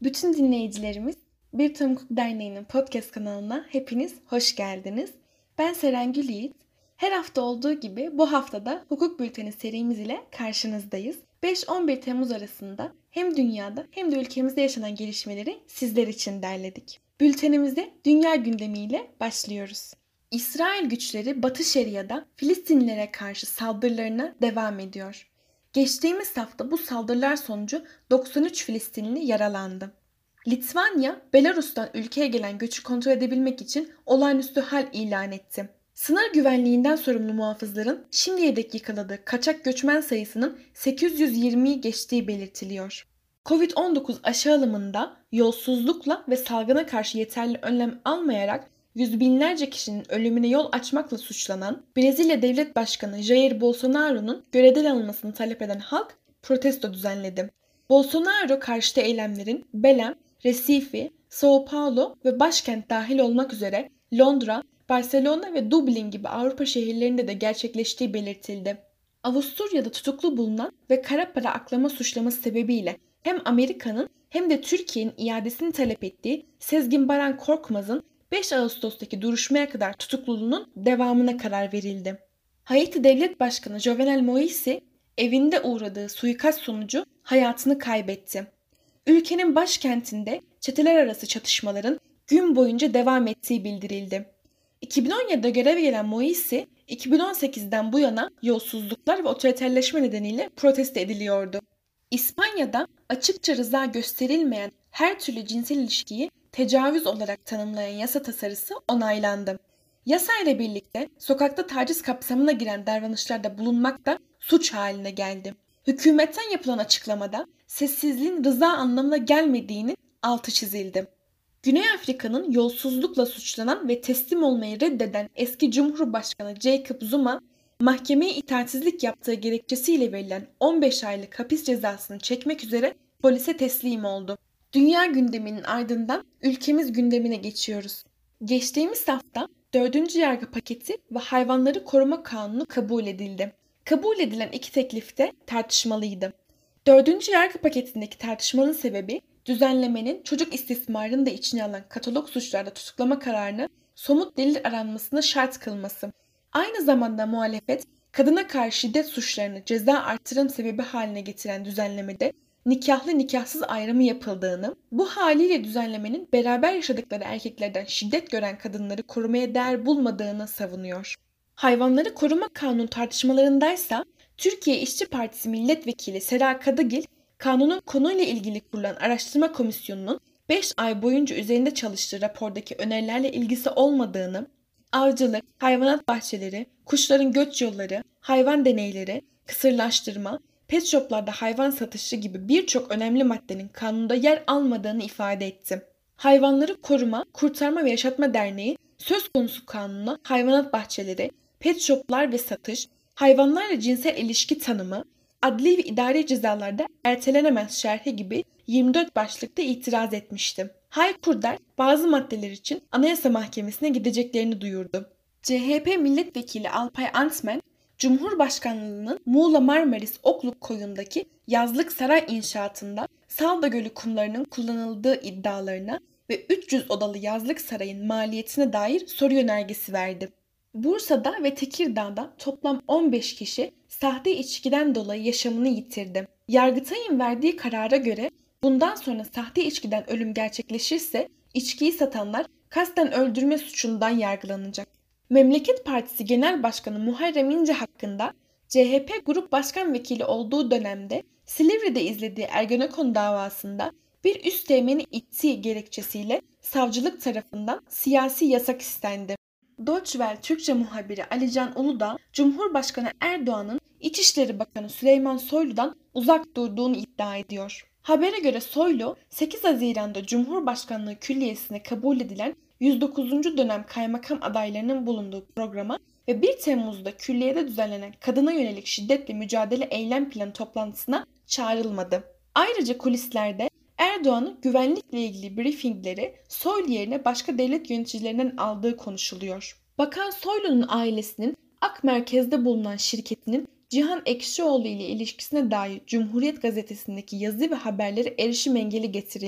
Bütün dinleyicilerimiz Bir Tutam Hukuk Derneği'nin podcast kanalına hepiniz hoş geldiniz. Ben Serengül Yiğit. Her hafta olduğu gibi bu haftada Hukuk Bülteni serimiz ile karşınızdayız. 5-11 Temmuz arasında hem dünyada hem de ülkemizde yaşanan gelişmeleri sizler için derledik. Bültenimize dünya gündemiyle başlıyoruz. İsrail güçleri Batı Şeria'da Filistinlilere karşı saldırılarına devam ediyor. Geçtiğimiz hafta bu saldırılar sonucu 93 Filistinli yaralandı. Litvanya, Belarus'tan ülkeye gelen göçü kontrol edebilmek için olağanüstü hal ilan etti. Sınır güvenliğinden sorumlu muhafızların şimdiye dek yakaladığı kaçak göçmen sayısının 820'yi geçtiği belirtiliyor. Covid-19 aşı alımında yolsuzlukla ve salgına karşı yeterli önlem almayarak yüz binlerce kişinin ölümüne yol açmakla suçlanan Brezilya Devlet Başkanı Jair Bolsonaro'nun görevden alınmasını talep eden halk protesto düzenledi. Bolsonaro karşıtı eylemlerin Belém, Recife, São Paulo ve başkent dahil olmak üzere Londra, Barcelona ve Dublin gibi Avrupa şehirlerinde de gerçekleştiği belirtildi. Avusturya'da tutuklu bulunan ve kara para aklama suçlaması sebebiyle hem Amerika'nın hem de Türkiye'nin iadesini talep ettiği Sezgin Baran Korkmaz'ın 5 Ağustos'taki duruşmaya kadar tutukluluğunun devamına karar verildi. Haiti Devlet Başkanı Jovenel Moïse evinde uğradığı suikast sonucu hayatını kaybetti. Ülkenin başkentinde çeteler arası çatışmaların gün boyunca devam ettiği bildirildi. 2017'de göreve gelen Moïse, 2018'den bu yana yolsuzluklar ve otoriterleşme nedeniyle protesto ediliyordu. İspanya'da açıkça rıza gösterilmeyen her türlü cinsel ilişkiyi tecavüz olarak tanımlayan yasa tasarısı onaylandı. Yasa ile birlikte sokakta taciz kapsamına giren davranışlarda bulunmak da suç haline geldi. Hükümetten yapılan açıklamada sessizliğin rıza anlamına gelmediğinin altı çizildi. Güney Afrika'nın yolsuzlukla suçlanan ve teslim olmayı reddeden eski Cumhurbaşkanı Jacob Zuma, mahkemeye itaatsizlik yaptığı gerekçesiyle verilen 15 aylık hapis cezasını çekmek üzere polise teslim oldu. Dünya gündeminin ardından ülkemiz gündemine geçiyoruz. Geçtiğimiz hafta 4. yargı paketi ve hayvanları koruma kanunu kabul edildi. Kabul edilen iki teklif de tartışmalıydı. 4. yargı paketindeki tartışmanın sebebi düzenlemenin çocuk istismarını da içine alan katalog suçlarda tutuklama kararını somut delil aranmasına şart kılması. Aynı zamanda muhalefet kadına karşı şiddet suçlarını ceza artırım sebebi haline getiren düzenlemede nikahlı nikahsız ayrımı yapıldığını, bu haliyle düzenlemenin beraber yaşadıkları erkeklerden şiddet gören kadınları korumaya değer bulmadığını savunuyor. Hayvanları koruma kanunu tartışmalarındaysa Türkiye İşçi Partisi Milletvekili Sera Kadıgil, kanunun konuyla ilgili kurulan araştırma komisyonunun 5 ay boyunca üzerinde çalıştığı rapordaki önerilerle ilgisi olmadığını, avcılık, hayvanat bahçeleri, kuşların göç yolları, hayvan deneyleri, kısırlaştırma, pet shoplarda hayvan satışı gibi birçok önemli maddenin kanunda yer almadığını ifade etti. Hayvanları Koruma, Kurtarma ve Yaşatma Derneği söz konusu kanuna hayvanat bahçeleri, pet shoplar ve satış, hayvanlarla cinsel ilişki tanımı, adli ve idari cezalarda ertelenemez şerhi gibi 24 başlıkta itiraz etmişti. Haykurder bazı maddeler için Anayasa Mahkemesi'ne gideceklerini duyurdu. CHP milletvekili Alpay Antmen, Cumhurbaşkanlığının Muğla Marmaris Okluk Koyu'ndaki yazlık saray inşaatında Salda Gölü kumlarının kullanıldığı iddialarına ve 300 odalı yazlık sarayın maliyetine dair soru yönergesi verdi. Bursa'da ve Tekirdağ'da toplam 15 kişi sahte içkiden dolayı yaşamını yitirdi. Yargıtay'ın verdiği karara göre bundan sonra sahte içkiden ölüm gerçekleşirse içkiyi satanlar kasten öldürme suçundan yargılanacak. Memleket Partisi Genel Başkanı Muharrem İnce hakkında CHP Grup Başkan Vekili olduğu dönemde Silivri'de izlediği Ergenekon davasında bir üst teğmeni ittiği gerekçesiyle savcılık tarafından siyasi yasak istendi. Deutsche Welle Türkçe muhabiri Alican Uludağ, Cumhurbaşkanı Erdoğan'ın İçişleri Bakanı Süleyman Soylu'dan uzak durduğunu iddia ediyor. Habere göre Soylu, 8 Haziran'da Cumhurbaşkanlığı Külliyesi'ne kabul edilen 109. dönem kaymakam adaylarının bulunduğu programa ve 1 Temmuz'da külliyede düzenlenen kadına yönelik şiddetle mücadele eylem planı toplantısına çağrılmadı. Ayrıca kulislerde Erdoğan'ın güvenlikle ilgili briefingleri Soylu yerine başka devlet yöneticilerinden aldığı konuşuluyor. Bakan Soylu'nun ailesinin Ak Merkez'de bulunan şirketinin Cihan Ekşioğlu ile ilişkisine dair Cumhuriyet Gazetesi'ndeki yazı ve haberlere erişim engeli getirildi.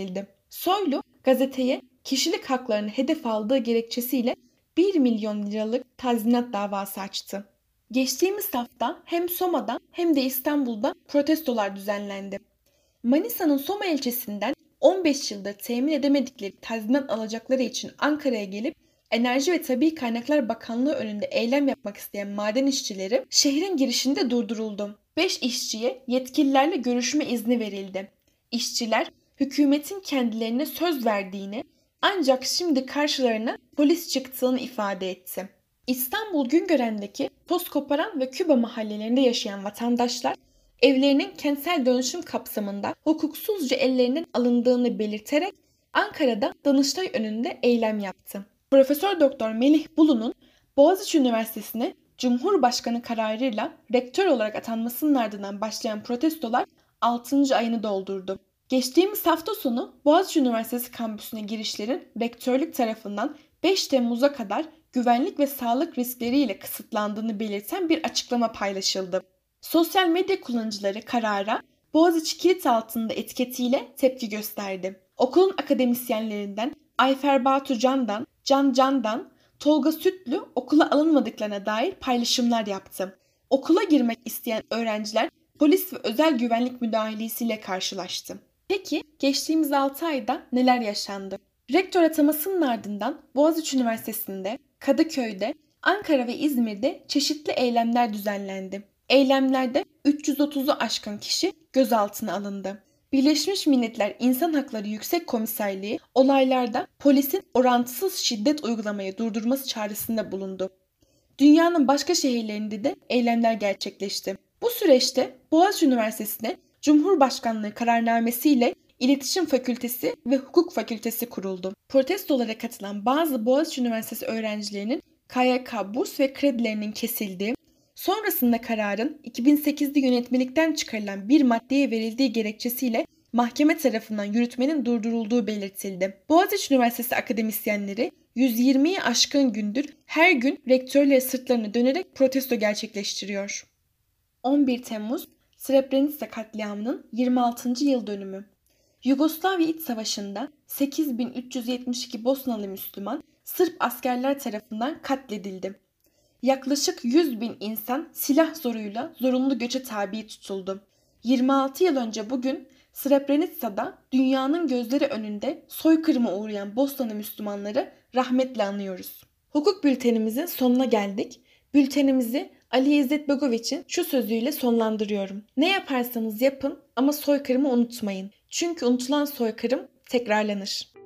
Soylu gazeteye kişilik haklarını hedef aldığı gerekçesiyle 1 milyon liralık tazminat davası açtı. Geçtiğimiz hafta hem Soma'da hem de İstanbul'da protestolar düzenlendi. Manisa'nın Soma ilçesinden 15 yıldır temin edemedikleri tazminat alacakları için Ankara'ya gelip Enerji ve Tabii Kaynaklar Bakanlığı önünde eylem yapmak isteyen maden işçileri şehrin girişinde durduruldu. 5 işçiye yetkililerle görüşme izni verildi. İşçiler hükümetin kendilerine söz verdiğini ancak şimdi karşılarına polis çıktığını ifade etti. İstanbul Güngören'deki toz koparan ve Küba mahallelerinde yaşayan vatandaşlar evlerinin kentsel dönüşüm kapsamında hukuksuzca ellerinden alındığını belirterek Ankara'da Danıştay önünde eylem yaptı. Profesör Doktor Melih Bulu'nun Boğaziçi Üniversitesi'ne Cumhurbaşkanı kararıyla rektör olarak atanmasının ardından başlayan protestolar 6. ayını doldurdu. Geçtiğimiz hafta sonu Boğaziçi Üniversitesi kampüsüne girişlerin rektörlük tarafından 5 Temmuz'a kadar güvenlik ve sağlık riskleriyle kısıtlandığını belirten bir açıklama paylaşıldı. Sosyal medya kullanıcıları karara Boğaziçi kilit altında etiketiyle tepki gösterdi. Okulun akademisyenlerinden Ayfer Batu Can'dan, Can Can'dan, Tolga Sütlü okula alınmadıklarına dair paylaşımlar yaptı. Okula girmek isteyen öğrenciler polis ve özel güvenlik müdahalesiyle karşılaştı. Peki geçtiğimiz 6 ayda neler yaşandı? Rektör atamasının ardından Boğaziçi Üniversitesi'nde, Kadıköy'de, Ankara ve İzmir'de çeşitli eylemler düzenlendi. Eylemlerde 330'u aşkın kişi gözaltına alındı. Birleşmiş Milletler İnsan Hakları Yüksek Komiserliği olaylarda polisin orantısız şiddet uygulamayı durdurması çağrısında bulundu. Dünyanın başka şehirlerinde de eylemler gerçekleşti. Bu süreçte Boğaziçi Üniversitesi'ne Cumhurbaşkanlığı kararnamesiyle İletişim Fakültesi ve Hukuk Fakültesi kuruldu. Protestolara katılan bazı Boğaziçi Üniversitesi öğrencilerinin KYK burs ve kredilerinin kesildiği, sonrasında kararın 2008'de yönetmelikten çıkarılan bir maddeye verildiği gerekçesiyle mahkeme tarafından yürütmenin durdurulduğu belirtildi. Boğaziçi Üniversitesi akademisyenleri 120'yi aşkın gündür her gün rektörlere sırtlarını dönerek protesto gerçekleştiriyor. 11 Temmuz Srebrenica katliamının 26. yıl dönümü. Yugoslavya İç Savaşı'nda 8.372 Bosnalı Müslüman Sırp askerler tarafından katledildi. Yaklaşık 100.000 insan silah zoruyla zorunlu göçe tabi tutuldu. 26 yıl önce bugün Srebrenica'da dünyanın gözleri önünde soykırıma uğrayan Bosnalı Müslümanları rahmetle anıyoruz. Hukuk bültenimizin sonuna geldik. Bültenimizi Ali İzzet Begoviç'in şu sözüyle sonlandırıyorum. Ne yaparsanız yapın ama soykırımı unutmayın. Çünkü unutulan soykırım tekrarlanır.